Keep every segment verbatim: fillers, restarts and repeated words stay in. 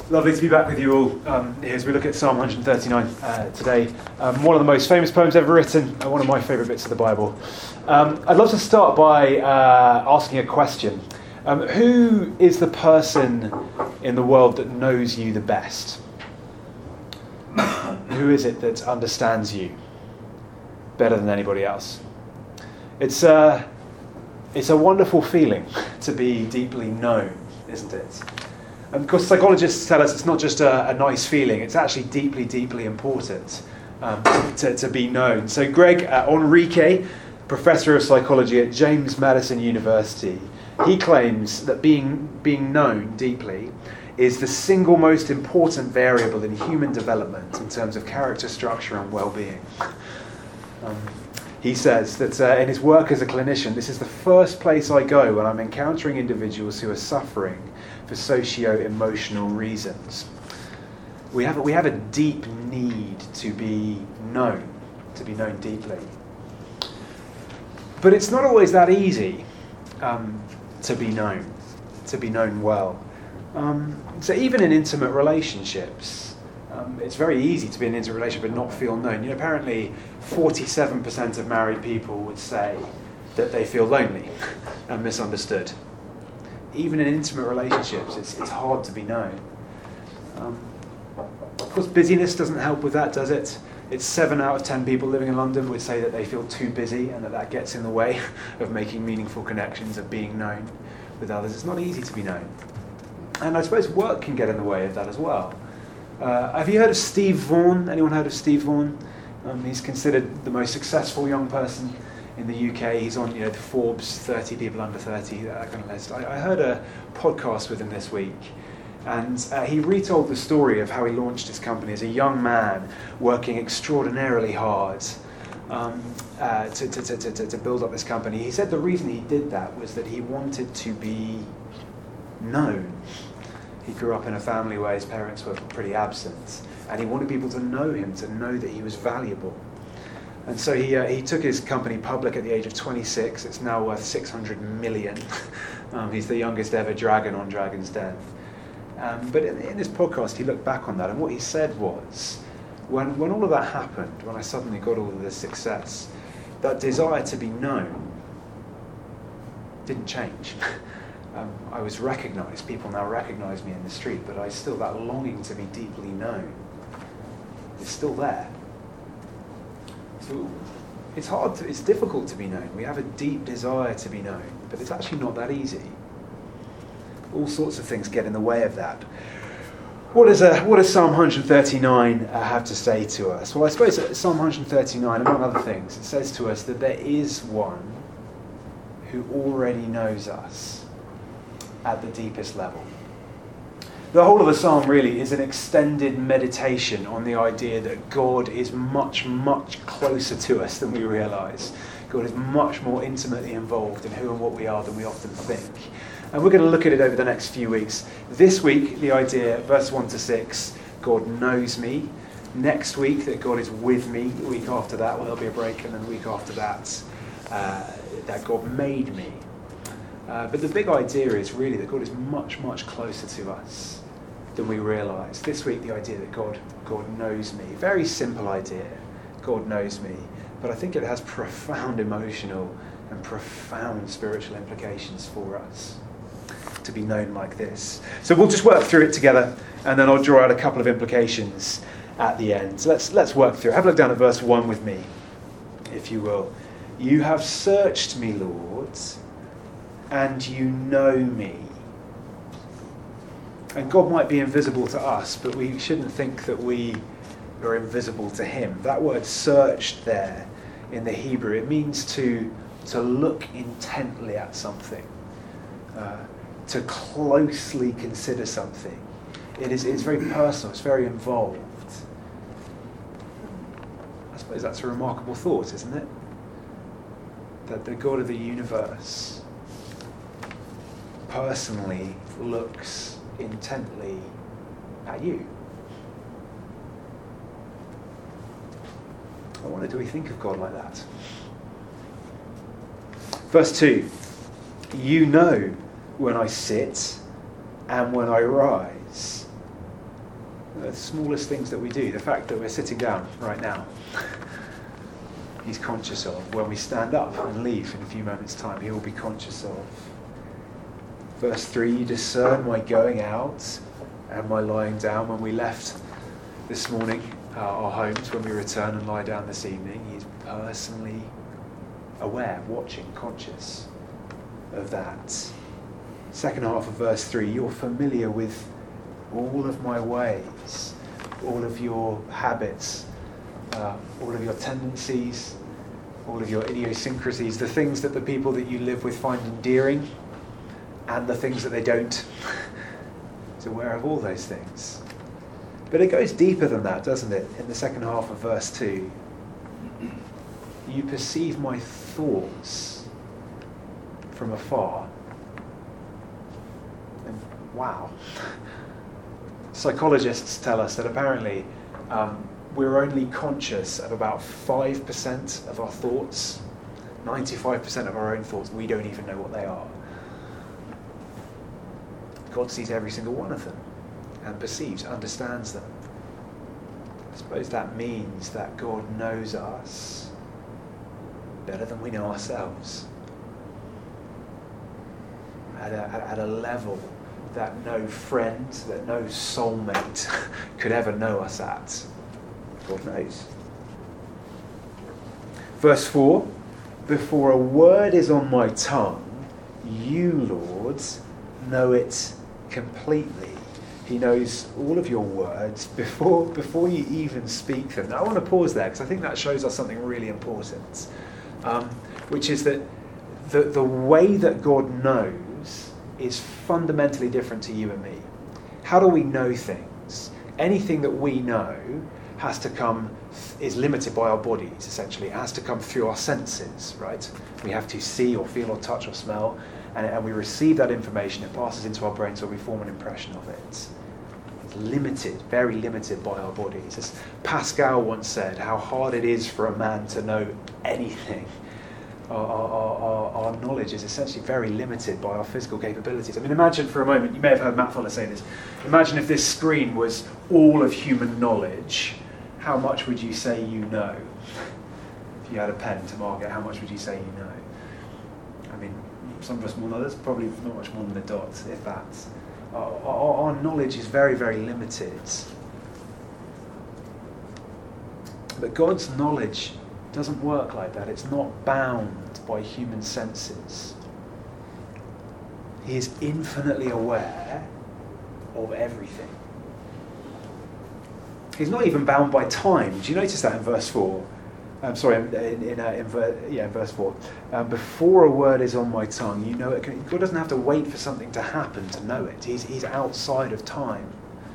Lovely to be back with you all um, as we look at Psalm one thirty-nine uh, today. Um, one of the most famous poems ever written, uh, one of my favourite bits of the Bible. Um, I'd love to start by uh, asking a question. Um, who is the person in the world that knows you the best? Who is it that understands you better than anybody else? It's, uh, it's a wonderful feeling to be deeply known, isn't it? And of course, psychologists tell us it's not just a, a nice feeling, it's actually deeply, deeply important um, to, to be known. So Greg uh, Enrique, Professor of Psychology at James Madison University, he claims that being, being known deeply is the single most important variable in human development in terms of character, structure and well-being. Um, he says that uh, in his work as a clinician, this is the first place I go when I'm encountering individuals who are suffering for socio-emotional reasons. We have, we have a deep need to be known, to be known deeply. But it's not always that easy um, to be known, to be known well. Um, so even in intimate relationships, um, it's very easy to be in an intimate relationship and not feel known. You know, apparently forty-seven percent of married people would say that they feel lonely and misunderstood. Even in intimate relationships, it's, it's hard to be known. Um, of course, busyness doesn't help with that, does it? It's seven out of ten people living in London would say that they feel too busy and that that gets in the way of making meaningful connections, of being known with others. It's not easy to be known. And I suppose work can get in the way of that as well. Uh, have you heard of Steve Vaughan? Anyone heard of Steve Vaughan? Um, he's considered the most successful young person in the U K. He's on, you know, the Forbes thirty people under thirty, that kind of list. I, I heard a podcast with him this week, and uh, he retold the story of how he launched his company as a young man, working extraordinarily hard um, uh, to, to, to, to, to build up this company. He said the reason he did that was that he wanted to be known. He grew up in a family where his parents were pretty absent, and he wanted people to know him, to know that he was valuable. And so he uh, he took his company public at the age of twenty-six. It's now worth six hundred million. um, he's the youngest ever dragon on Dragon's Den. Um, but in, in this podcast, he looked back on that, and what he said was, when when all of that happened, when I suddenly got all of this success, that desire to be known didn't change. um, I was recognised. People now recognise me in the street, but I still, that longing to be deeply known is still there. So it's hard, to, it's difficult to be known. We have a deep desire to be known, but it's actually not that easy. All sorts of things get in the way of that. What, is a, what does Psalm one thirty-nine uh, have to say to us? Well, I suppose Psalm one thirty-nine, among other things, it says to us that there is one who already knows us at the deepest level. The whole of the psalm really is an extended meditation on the idea that God is much, much closer to us than we realise. God is much more intimately involved in who and what we are than we often think. And we're going to look at it over the next few weeks. This week, the idea, verse one to six, God knows me. Next week, that God is with me. The week after that, well, there'll be a break, and then the week after that, uh, that God made me. Uh, but the big idea is really that God is much, much closer to us than we realise. This week, the idea that God, God knows me. Very simple idea. God knows me. But I think it has profound emotional and profound spiritual implications for us to be known like this. So we'll just work through it together, and then I'll draw out a couple of implications at the end. So let's let's work through it. Have a look down at verse one with me, if you will. You have searched me, Lord, and you know me. And God might be invisible to us, but we shouldn't think that we are invisible to him. That word searched there in the Hebrew, it means to, to look intently at something, uh, to closely consider something. It is it's very personal, it's very involved. I suppose that's a remarkable thought, isn't it? That the God of the universe personally looks intently at you. I wonder, do we think of God like that? Verse two, you know when I sit and when I rise. The smallest things that we do, the fact that we're sitting down right now, he's conscious of. When we stand up and leave in a few moments' time, he will be conscious of. Verse three, you discern my going out and my lying down. When we left this morning, uh, our homes, when we return and lie down this evening, he's personally aware, watching, conscious of that. Second half of verse three, you're familiar with all of my ways, all of your habits, uh, all of your tendencies, all of your idiosyncrasies, the things that the people that you live with find endearing, and the things that they don't. He's aware of all those things. But it goes deeper than that, doesn't it? In the second half of verse two, you perceive my thoughts from afar. And wow. Psychologists tell us that apparently um, we're only conscious of about five percent of our thoughts. ninety-five percent of our own thoughts, we don't even know what they are. God sees every single one of them and perceives, understands them. I suppose that means that God knows us better than we know ourselves. At a, at a level that no friend, that no soulmate could ever know us at. God knows. Verse four, before a word is on my tongue, you, Lord, know it completely. He knows all of your words before before you even speak them. Now I want to pause there because I think that shows us something really important, um, which is that the, the way that God knows is fundamentally different to you and me. How do we know things? Anything that we know has to come, is limited by our bodies, essentially. It has to come through our senses, right? We have to see or feel or touch or smell, and, and we receive that information, it passes into our brains, so we form an impression of it. It's limited, very limited by our bodies. As Pascal once said, how hard it is for a man to know anything. Our, our, our, our knowledge is essentially very limited by our physical capabilities. I mean, imagine for a moment, you may have heard Matt Fuller say this, imagine if this screen was all of human knowledge, how much would you say you know? If you had a pen to mark it, how much would you say you know? I mean, some of us more than others, probably not much more than a dot, if that. Our, our, our knowledge is very, very limited. But God's knowledge doesn't work like that. It's not bound by human senses. He is infinitely aware of everything. He's not even bound by time. Do you notice that in verse four? I'm um, sorry, in, in, uh, in, ver- yeah, in verse four. Um, before a word is on my tongue, you know it. Can, God doesn't have to wait for something to happen to know it. He's, he's outside of time.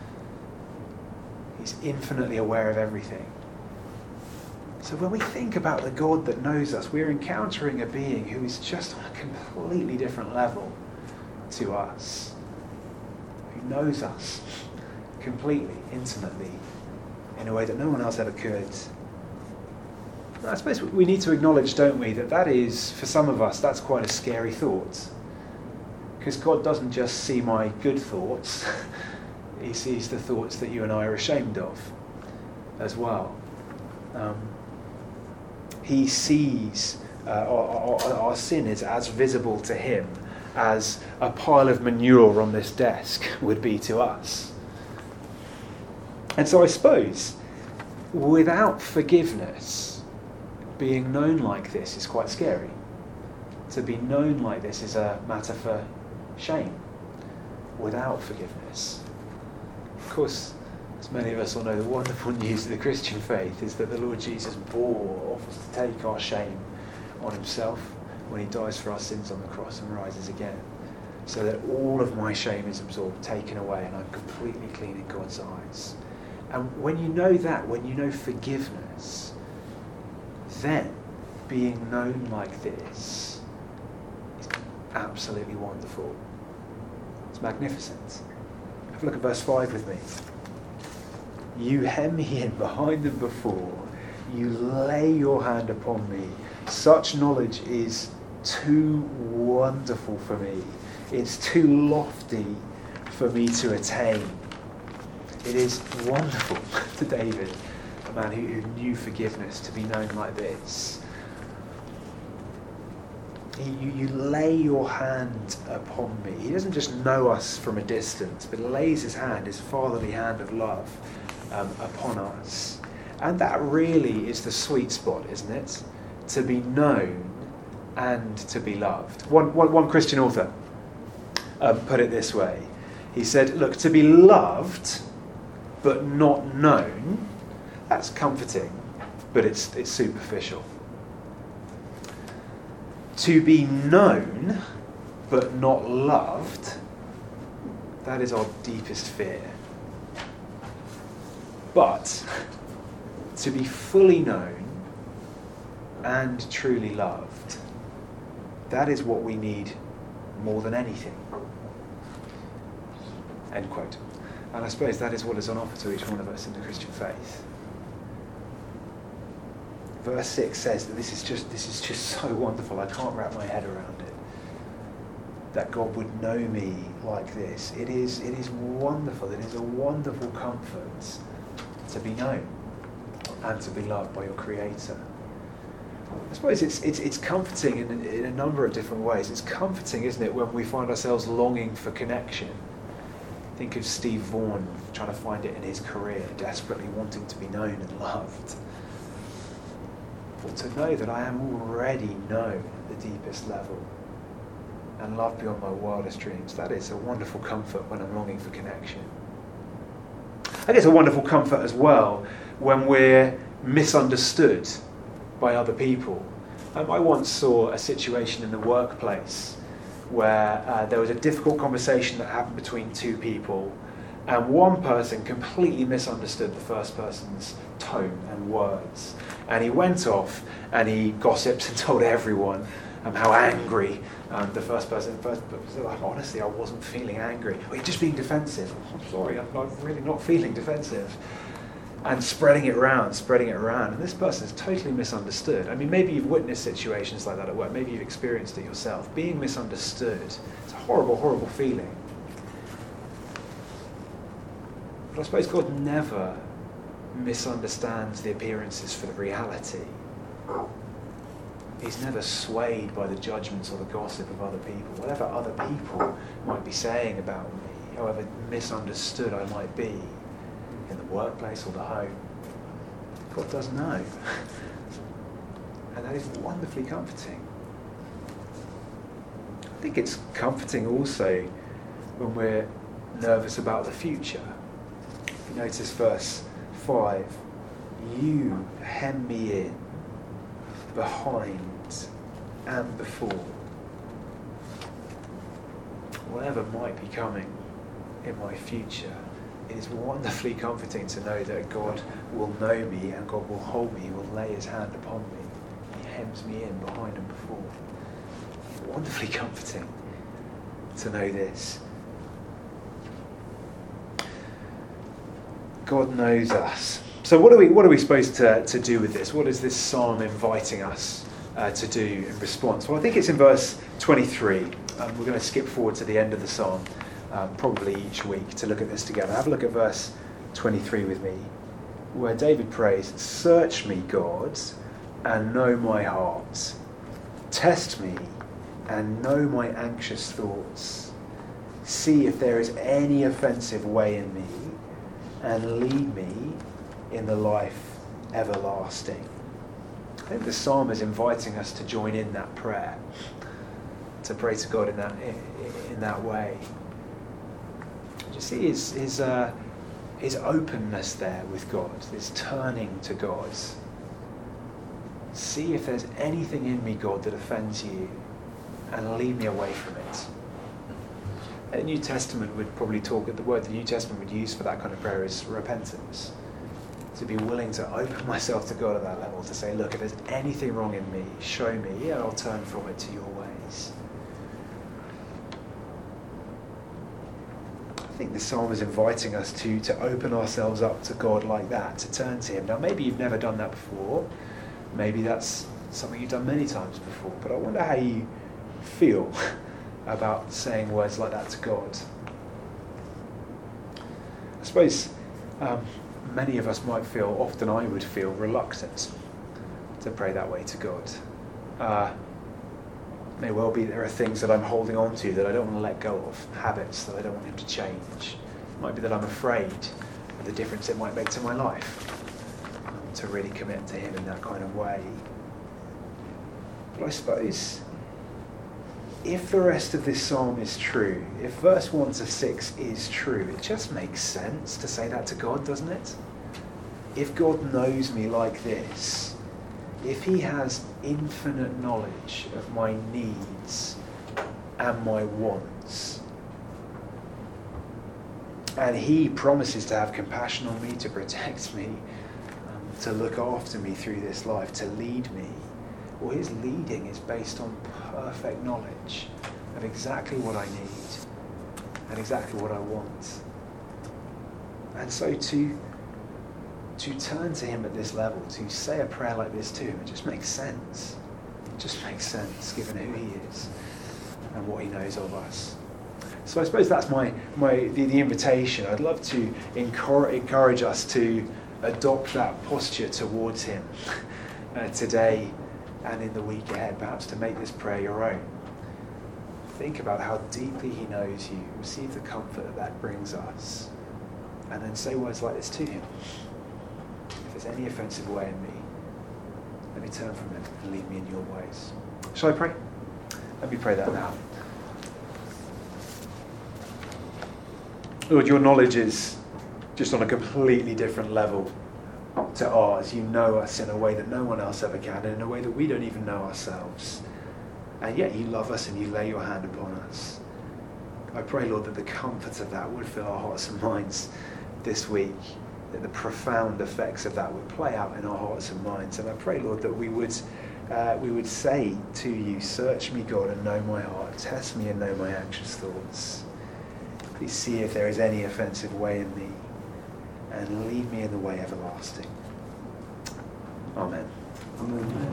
He's infinitely aware of everything. So when we think about the God that knows us, we're encountering a being who is just on a completely different level to us, who knows us completely, intimately, in a way that no one else ever could. And I suppose we need to acknowledge, don't we, that that is, for some of us, that's quite a scary thought. Because God doesn't just see my good thoughts, he sees the thoughts that you and I are ashamed of as well. Um, He sees uh, our, our, our sin is as visible to him as a pile of manure on this desk would be to us. And so I suppose, without forgiveness, being known like this is quite scary. To be known like this is a matter for shame, without forgiveness. Of course, as many of us will know, the wonderful news of the Christian faith is that the Lord Jesus bore, offers to take our shame on himself when he dies for our sins on the cross and rises again, so that all of my shame is absorbed, taken away, and I'm completely clean in God's eyes. And when you know that, when you know forgiveness, then being known like this is absolutely wonderful. It's magnificent. Have a look at verse five with me. You hem me in behind and before. You lay your hand upon me. Such knowledge is too wonderful for me. It's too lofty for me to attain. It is wonderful to David, a man who, who knew forgiveness, to be known like this. He, you, you lay your hand upon me. He doesn't just know us from a distance, but lays his hand, his fatherly hand of love, um, upon us. And that really is the sweet spot, isn't it? To be known and to be loved. One, one, one Christian author um, put it this way. He said, look, to be loved but not known, that's comforting, but it's it's superficial. To be known but not loved, that is our deepest fear. But to be fully known and truly loved, that is what we need more than anything. End quote. And I suppose that is what is on offer to each one of us in the Christian faith. Verse six says that this is just this is just so wonderful. I can't wrap my head around it. That God would know me like this. It is it is wonderful. It is a wonderful comfort to be known and to be loved by your Creator. I suppose it's it's it's comforting in, in a number of different ways. It's comforting, isn't it, when we find ourselves longing for connection. Think of Steve Vaughan trying to find it in his career, desperately wanting to be known and loved. Or to know that I am already known at the deepest level and loved beyond my wildest dreams. That is a wonderful comfort when I'm longing for connection. I guess a wonderful comfort as well when we're misunderstood by other people. Um, I once saw a situation in the workplace where uh, there was a difficult conversation that happened between two people, and one person completely misunderstood the first person's tone and words. And he went off and he gossiped and told everyone um, how angry um, the first person, the first person, like, honestly, I wasn't feeling angry. Well, you're just being defensive. I'm sorry, I'm not, really not feeling defensive. And spreading it around, spreading it around. And this person is totally misunderstood. I mean, maybe you've witnessed situations like that at work. Maybe you've experienced it yourself. Being misunderstood, it's a horrible, horrible feeling. But I suppose God never misunderstands the appearances for the reality. He's never swayed by the judgments or the gossip of other people. Whatever other people might be saying about me, however misunderstood I might be, in the workplace or the home, God does know. And that is wonderfully comforting. I think it's comforting also when we're nervous about the future. If you notice verse five, you hem me in behind and before. Whatever might be coming in my future, it is wonderfully comforting to know that God will know me and God will hold me, He will lay His hand upon me. He hems me in behind and before. Wonderfully comforting to know this. God knows us. So what are we what are we supposed to, to do with this? What is this psalm inviting us uh, to do in response? Well, I think it's in verse twenty-three. Um, we're going to skip forward to the end of the psalm. Um, probably each week to look at this together. Have a look at verse twenty-three with me, where David prays, "Search me, God, and know my heart. Test me and know my anxious thoughts. See if there is any offensive way in me, and lead me in the life everlasting." I think the psalm is inviting us to join in that prayer, to pray to God in that in, in that way. Do you see his his uh, his openness there with God, this turning to God? See if there's anything in me, God, that offends you, and lead me away from it. The New Testament would probably talk, the word the New Testament would use for that kind of prayer is repentance. To be willing to open myself to God at that level, to say, look, if there's anything wrong in me, show me, and I'll turn from it to your ways. I think the psalm is inviting us to, to open ourselves up to God like that, to turn to Him. Now, maybe you've never done that before. Maybe that's something you've done many times before. But I wonder how you feel about saying words like that to God. I suppose Um, many of us might feel, often I would feel, reluctant to pray that way to God. Uh, may well be there are things that I'm holding on to that I don't want to let go of, habits that I don't want him to change. It might be that I'm afraid of the difference it might make to my life, um, to really commit to him in that kind of way. But I suppose if the rest of this psalm is true, if verse one to six is true, it just makes sense to say that to God, doesn't it? If God knows me like this, if he has infinite knowledge of my needs and my wants, and he promises to have compassion on me, to protect me, um, to look after me through this life, to lead me, well, his leading is based on perfect knowledge of exactly what I need and exactly what I want. And so to to turn to him at this level, to say a prayer like this to him, it just makes sense. It just makes sense given who he is and what he knows of us. So I suppose that's my, my the, the invitation. I'd love to encourage, encourage us to adopt that posture towards him uh, today and in the week ahead, perhaps to make this prayer your own. Think about how deeply he knows you, receive the comfort that that brings us, and then say words like this to him. If there's any offensive way in me, let me turn from it and lead me in your ways. Shall I pray? Let me pray that now. Lord, your knowledge is just on a completely different level to ours. You know us in a way that no one else ever can, and in a way that we don't even know ourselves. And yet you love us and you lay your hand upon us. I pray, Lord, that the comfort of that would fill our hearts and minds this week, that the profound effects of that would play out in our hearts and minds. And I pray, Lord, that we would uh, we would say to you, search me, God, and know my heart. Test me and know my anxious thoughts. Please see if there is any offensive way in me, and lead me in the way everlasting. Amen. Amen.